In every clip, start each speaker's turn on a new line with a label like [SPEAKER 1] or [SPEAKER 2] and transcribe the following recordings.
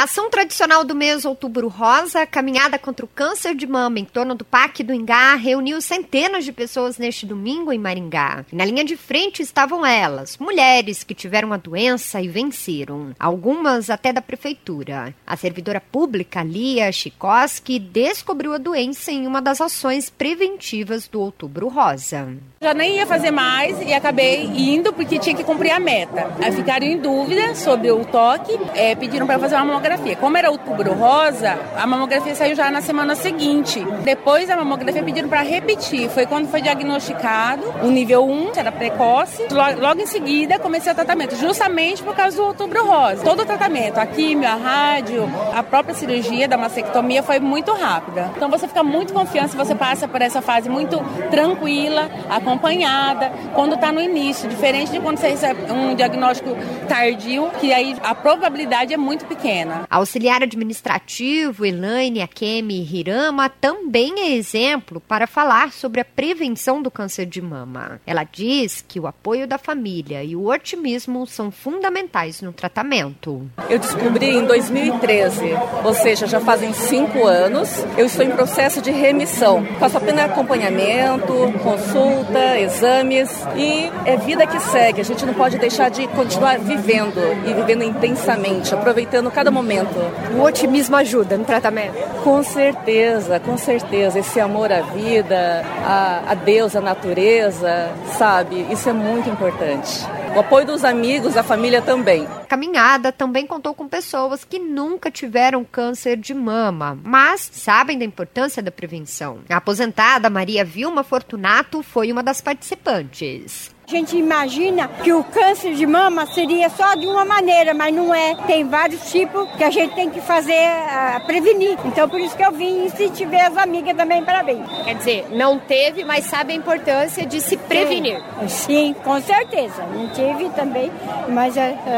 [SPEAKER 1] Na ação tradicional do mês Outubro Rosa, a caminhada contra o câncer de mama em torno do Parque do Ingá reuniu centenas de pessoas neste domingo em Maringá. E na linha de frente estavam elas, mulheres que tiveram a doença e venceram, algumas até da prefeitura. A servidora pública Lia Chikoski descobriu a doença em uma das ações preventivas do Outubro Rosa.
[SPEAKER 2] Já nem ia fazer mais e acabei indo porque tinha que cumprir a meta. Aí ficaram em dúvida sobre o toque, pediram para fazer uma mamografia. Como era Outubro Rosa, a mamografia saiu já na semana seguinte. Depois da mamografia pediram para repetir. Foi quando foi diagnosticado o nível 1, era precoce. Logo em seguida comecei o tratamento, justamente por causa do Outubro Rosa. Todo o tratamento, a químio, a rádio, a própria cirurgia da mastectomia foi muito rápida. Então você fica muito confiante se você passa por essa fase muito tranquila, acompanhada, quando está no início, diferente de quando você recebe um diagnóstico tardio, que aí a probabilidade é muito pequena.
[SPEAKER 1] A auxiliar administrativo Elaine Akemi Hirama também é exemplo para falar sobre a prevenção do câncer de mama. Ela diz que o apoio da família e o otimismo são fundamentais no tratamento.
[SPEAKER 3] Eu descobri em 2013, ou seja, já fazem 5 anos. Eu estou em processo de remissão. Faço apenas acompanhamento, consulta, exames e é vida que segue. A gente não pode deixar de continuar vivendo e vivendo intensamente, aproveitando cada momento.
[SPEAKER 1] O otimismo ajuda no tratamento?
[SPEAKER 3] Com certeza, com certeza. Esse amor à vida, a Deus, a natureza, sabe? Isso é muito importante. O apoio dos amigos, da família também.
[SPEAKER 1] A caminhada também contou com pessoas que nunca tiveram câncer de mama, mas sabem da importância da prevenção. A aposentada Maria Vilma Fortunato foi uma das participantes.
[SPEAKER 4] A gente imagina que o câncer de mama seria só de uma maneira, mas não é. Tem vários tipos que a gente tem que fazer, prevenir. Então, por isso que eu vim incentivar as amigas também para vir.
[SPEAKER 1] Quer dizer, não teve, mas sabe a importância de se prevenir.
[SPEAKER 4] Sim, com certeza. Não tive também, mas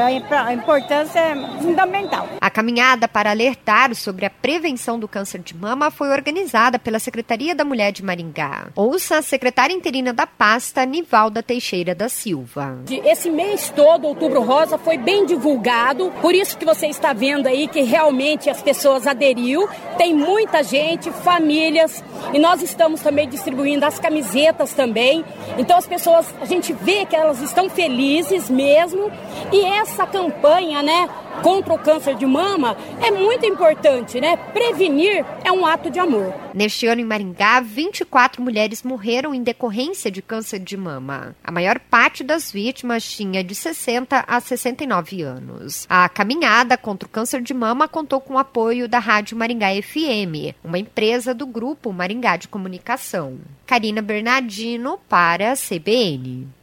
[SPEAKER 4] a importância é fundamental.
[SPEAKER 1] A caminhada para alertar sobre a prevenção do câncer de mama foi organizada pela Secretaria da Mulher de Maringá. Ouça a secretária interina da pasta, Nivalda Teixeira da Silva.
[SPEAKER 5] Esse mês todo, Outubro Rosa, foi bem divulgado, por isso que você está vendo aí que realmente as pessoas aderiu, tem muita gente, famílias, e nós estamos também distribuindo as camisetas também, então as pessoas, a gente vê que elas estão felizes mesmo, e essa campanha, né, contra o câncer de mama é muito importante, né? Prevenir é um ato de amor.
[SPEAKER 1] Neste ano em Maringá, 24 mulheres morreram em decorrência de câncer de mama. A maior parte das vítimas tinha de 60 a 69 anos. A caminhada contra o câncer de mama contou com o apoio da Rádio Maringá FM, uma empresa do Grupo Maringá de Comunicação. Karina Bernardino para a CBN.